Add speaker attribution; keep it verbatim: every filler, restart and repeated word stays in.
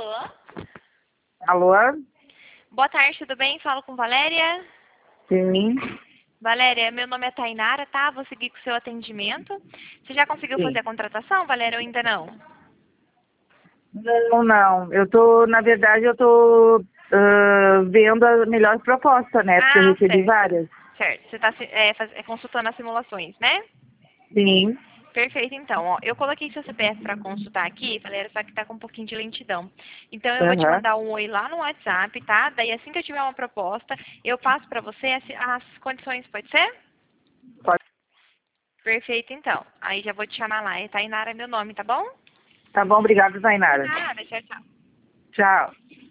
Speaker 1: Alô?
Speaker 2: Alô?
Speaker 1: Boa tarde, tudo bem? Falo com Valéria.
Speaker 2: Sim.
Speaker 1: Valéria, meu nome é Tainara, tá? Vou seguir com o seu atendimento. Você já conseguiu
Speaker 2: Sim.
Speaker 1: fazer a contratação, Valéria, ou ainda não?
Speaker 2: Não, não. Eu tô, na verdade, eu tô ah, vendo a melhor proposta, né? Porque eu
Speaker 1: Ah,
Speaker 2: recebi
Speaker 1: certo.
Speaker 2: várias.
Speaker 1: Certo. Você está consultando as simulações, né?
Speaker 2: Sim.
Speaker 1: Perfeito, então. Ó, eu coloquei seu C P F para consultar aqui, Valéria, só que tá com um pouquinho de lentidão. Então, eu vou te
Speaker 2: Aham.
Speaker 1: mandar um oi lá no WhatsApp, tá? Daí, assim que eu tiver uma proposta, eu passo para você as, as condições, pode ser?
Speaker 2: Pode.
Speaker 1: Perfeito, então. Aí já vou te chamar lá. É Tainara meu nome, tá bom?
Speaker 2: Tá bom, obrigada,
Speaker 1: De
Speaker 2: Tainara.
Speaker 1: nada, tchau, tchau.
Speaker 2: Tchau.